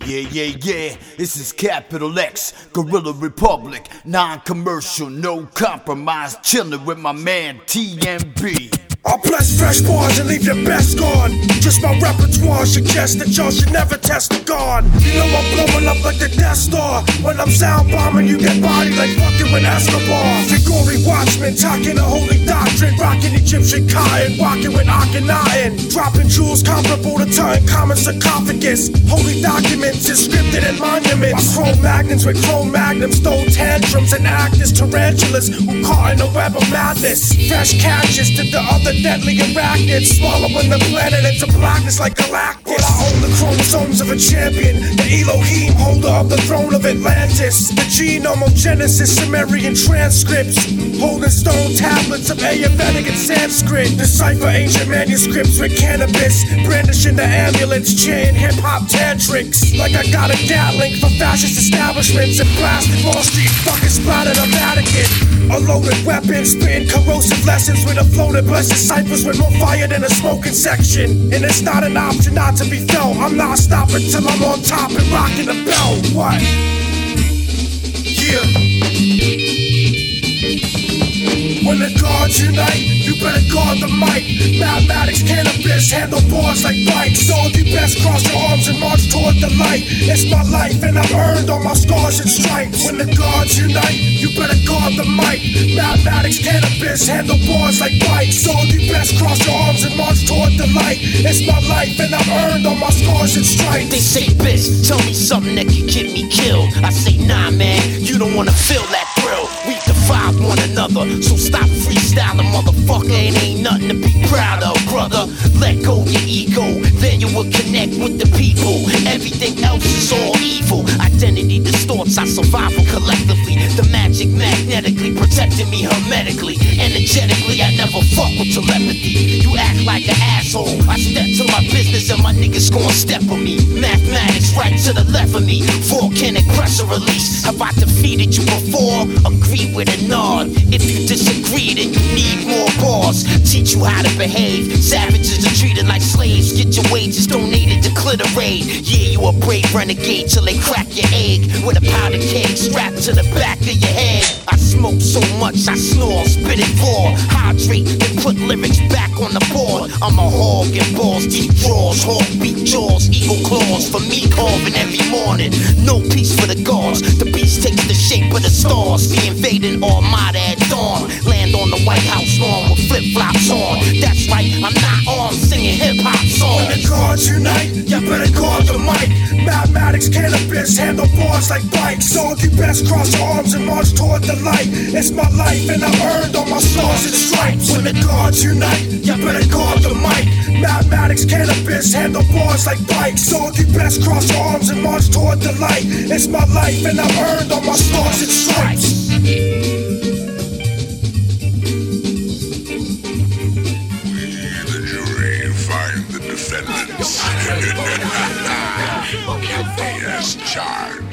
Yeah, this is Capital X, Guerrilla Republic, non-commercial, no compromise, chillin' with my man TMB. I'll bless fresh bars and leave your best gone. Just my repertoire suggests that y'all should never test the God. You know I'm blowing up like the Death Star. When I'm sound bombing, you get bodied like fucking with Escobar. Grigori Watchman, talking a holy doctrine, rocking Egyptian cotton, walking with Akhenaten, dropping jewels comparable to Tutankhamun sarcophagus. Holy documents inscripted in monuments. My chrome magnums with chrome magnums, stole tantrums and act as tarantulas who caught in a web of madness. Fresh catches to the other deadly arachnids, swallowing the planet into blackness like Galactus. Well, I own the chromosomes of a champion, the Elohim, holder of the throne of Atlantis. The genome of Genesis, Sumerian transcripts, holding stone tablets of Ayurvedic and Sanskrit. Decipher ancient manuscripts with cannabis, brandishing the amulets, chanting hip-hop tantrics. Like I got a Gatling for fascist establishments and blasted Wall Street, fucking splattered the Vatican. A loaded weapon, spitting corrosive lessons with a floated blessed ciphers with more fire than a smoking section. And it's not an option not to be felt. I'm not stopping till I'm on top and rocking the bell. What? Yeah. When the gods unite, you better guard the mic. Mathematics, cannabis, handle boards like bikes. So you best cross your arms and march toward the light. It's my life and I've earned all my scars and stripes. When the gods unite, you better guard the mic. Mathematics, cannabis, handle boards like bikes. So you best cross your arms and march toward the light. It's my life and I've earned all my scars and stripes. They say, bitch, tell me something that can get me killed. I say, nah, man, you don't wanna feel that thrill. We defy one another, so stop freestyling, motherfucker. It ain't nothing to be proud of, brother. Let go your ego, then you will connect with the people. Everything else is all evil. Identity distorts our survival collectively. The magic magnetically protecting me hermetically. Energetically, I never fuck with telepathy. You act like an asshole. I step to my business and my niggas gon' step on me. Mathematics right to the left of me. Volcanic pressure release. Have I defeated you before? Agree with a nod. If you disagree, then you need more bars. Teach you how to behave. Savages are treated like slaves. Get your wages donated to Clitorade. Yeah, you a brave renegade till they crack your egg with a powder keg strapped to the back of your head. I smoke so much I snore, spit it raw. Hydrate, then put lyrics back on the board. I'm a hog and balls, deep draws, hawk beat jaws, eagle claws for me carving every morning. No peace for the gods. The beast takes the shape of the stars. The invading armada at dawn. Land on the White House lawn with flip-flops on. That's right, I'm not armed singing hip-hop songs. When the gods unite, you better guard the mic. Mathematics, cannabis, handle boards like bikes. So you best cross your arms and march toward the light. It's my life and I've earned all my stars and stripes. When the gods unite, you better guard the mic. Mathematics, cannabis, handle boards like bikes. So you best cross your arms and march toward the light. It's my life and I've earned all my stars and stripes. Defendants. Guilty as charged.